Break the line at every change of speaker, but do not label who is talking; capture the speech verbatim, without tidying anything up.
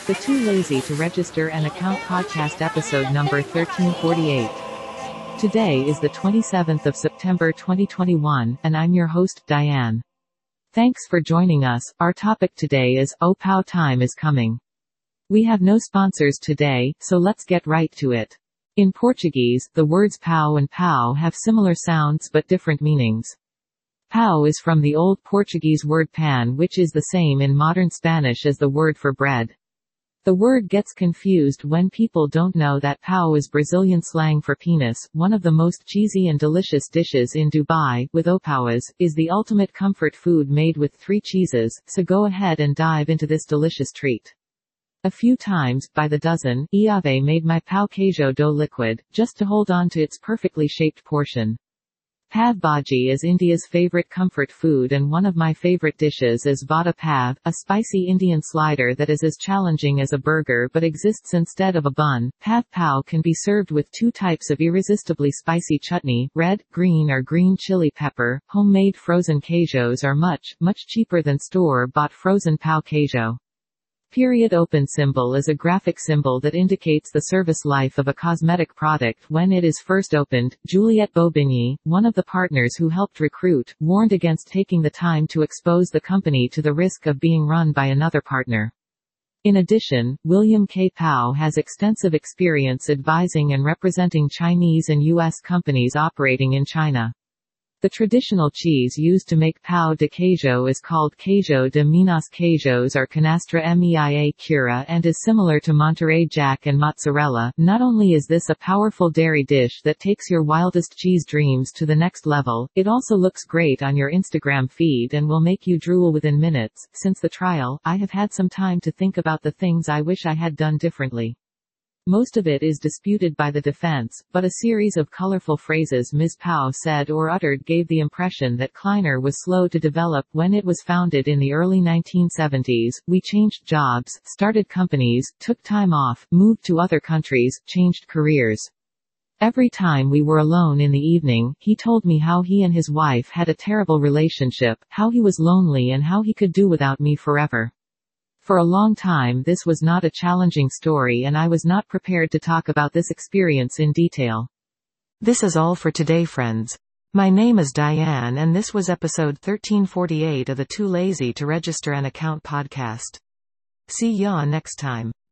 The Too Lazy to Register an Account podcast episode number thirteen forty-eight. Today is the twenty-seventh of September twenty twenty-one, and I'm your host, Diane. Thanks for joining us. Our topic today is, Oh Pow Time is Coming. We have no sponsors today, so let's get right to it. In Portuguese, the words pau and pau have similar sounds but different meanings. Pau is from the Old Portuguese word pan, which is the same in modern Spanish as the word for bread. The word gets confused when people don't know that pau is Brazilian slang for penis. One of the most cheesy and delicious dishes in Dubai, with opauas, is the ultimate comfort food made with three cheeses, so go ahead and dive into this delicious treat. A few times, by the dozen, Iave made my pau queijo dough liquid, just to hold on to its perfectly shaped portion. Pav bhaji is India's favorite comfort food, and one of my favorite dishes is vada pav, a spicy Indian slider that is as challenging as a burger but exists instead of a bun. Pav pao can be served with two types of irresistibly spicy chutney, red, green or green chili pepper. Homemade frozen queijos are much, much cheaper than store-bought frozen pau queijo. Period open symbol is a graphic symbol that indicates the service life of a cosmetic product when it is first opened. Juliette Bobigny, one of the partners who helped recruit, warned against taking the time to expose the company to the risk of being run by another partner. In addition, William K. Pao has extensive experience advising and representing Chinese and U S companies operating in China. The traditional cheese used to make pau de queijo is called queijo de Minas Queijos or Canastra Meia Cura and is similar to Monterey Jack and mozzarella. Not only is this a powerful dairy dish that takes your wildest cheese dreams to the next level, it also looks great on your Instagram feed and will make you drool within minutes. Since the trial, I have had some time to think about the things I wish I had done differently. Most of it is disputed by the defense, but a series of colorful phrases Miz Pao said or uttered gave the impression that Kleiner was slow to develop. When it was founded in the early nineteen seventies, we changed jobs, started companies, took time off, moved to other countries, changed careers. Every time we were alone in the evening, he told me how he and his wife had a terrible relationship, how he was lonely and how he could do without me forever. For a long time this was not a challenging story and I was not prepared to talk about this experience in detail. This is all for today, friends. My name is Diane and this was episode thirteen forty-eight of the Too Lazy to Register an Account podcast. See ya next time.